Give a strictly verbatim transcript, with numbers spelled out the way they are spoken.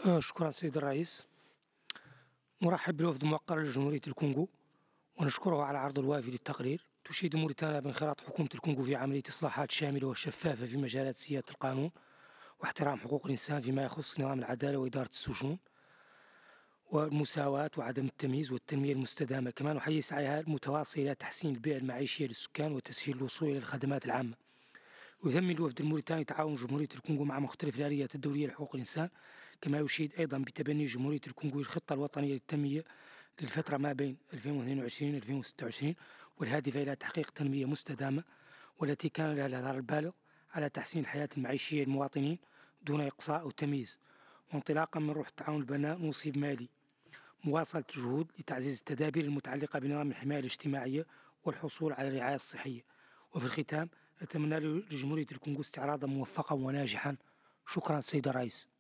آه، شكرا سيد الرئيس. نرحب بالوفد الموقر لجمهورية الكونغو ونشكره على عرض الوافي للتقرير. تشيد موريتانيا بانخراط حكومة الكونغو في عملية إصلاحات شاملة وشفافة في مجالات سيادة القانون واحترام حقوق الإنسان فيما يخص نظام العدالة وإدارة السجون والمساواة وعدم التمييز والتنمية المستدامة. كما نحيي سعيها المتواصل إلى تحسين البيئة المعيشية للسكان وتسهيل الوصول إلى الخدمات العامة. يثمن الوفد الموريتاني تعاون جمهورية الكونغو مع مختلف الآليات الدولية لحقوق الإنسان، كما يشيد أيضا بتبني جمهورية الكونغو الخطة الوطنية للتنمية للفترة ما بين ألفين واثنين وعشرين ألفين وستة وعشرين والهادفة إلى تحقيق تنمية مستدامة، والتي كان لها الأثر البالغ على تحسين الحياة المعيشية للمواطنين دون إقصاء أو تمييز. وانطلاقا من روح التعاون البناء نوصي بمالي مواصلة الجهود لتعزيز التدابير المتعلقة بنظام الحماية الاجتماعية والحصول على الرعاية الصحية. وفي الختام أتمنى لجمهورية الكونغو استعراضا موفقا وناجحا. شكرا سيد الرئيس.